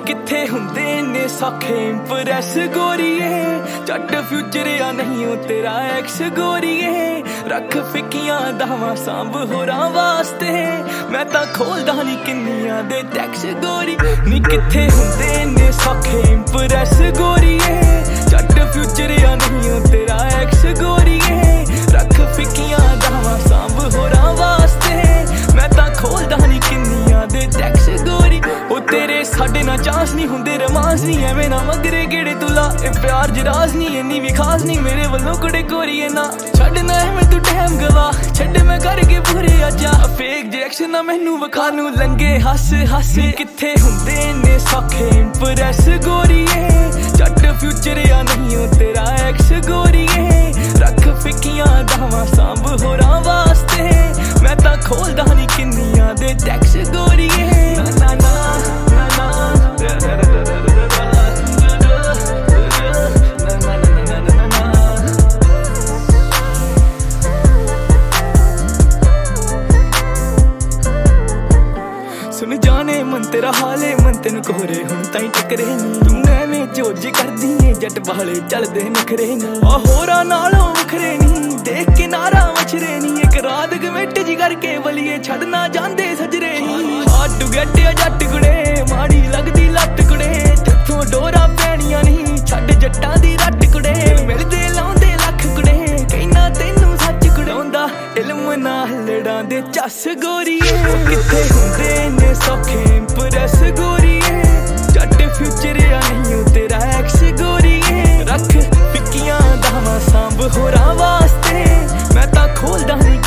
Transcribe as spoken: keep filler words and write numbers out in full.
किथे हुंदे ने सौखे इंप्रेस गोरीए जट फ्यूचर या नहीं हो तेरा एक्स गोरीए रख फिकियां दावां सांभ होरां वास्ते मैं तां खोलदा नहीं किन्नियां दे टैक्स गोरी नी किथे हुंदे ने सौखे इंप्रेस गोरीए जट फ्यूचर या नहीं हो तेरा एक्स गोरीए रख फिकियां दावां सांभ होरां वास्ते मैं तां खोलदा नहीं किन्नियां दे टैक्स गोरी ओ तेरे साडे ना चांस नहीं हुंदे रोमांस नहीं एवें ना मगरे गेड़े तुला ए प्यार जराज नहीं इन्नी भी खास नहीं मेरे वल्लों कुड़े गोरीए ना छड्डना है मैं तू टाइम गवा छड्ड मैं करके पूरे आजा फेक डायरेक्शन ना मैनू विखा नू लंगे हस हस किथे हुंदे ने सौखे इंप्रेस गोरीए जट फ्यूचर या नहीं हो तेरा एक्स गोरीए रख फिकियां दावां सांभ होरां वास्ते मैं तां खोलदा नहीं किन्नियां दे टैक्स गोरीए ना ना ना ना सुन जाने मन तेरा हाले मन तेन कोहरे हुण ताई टकरे नी तू एवें जोज करदी ए जट वाले चलदे नखरे नी आ होरा नालों वखरे नी देख के नारा मछरे नी एक रात गवेट जी करके बलिए छड़ना जांदे सजरे नी हाट गट्टिया जट कुड़े माड़ी लगदी लट कुड़े जिथों डोरा पैणियां नी छड़ जट्टां दी रट कुड़े मिलदे लाउंदे लख कुड़े कहना तैनू सच कुड़ाउंदा इल्म नाल लड़ां दे चस गोरीए किथे हुंदे ने सौखे इंप्रेस गोरीए जट फ्यूचर या नहीं हो तेरा एक्स गोरीए रख फिकियां दावां सांभ होरां वास्ते मैं तां खोलदा नहीं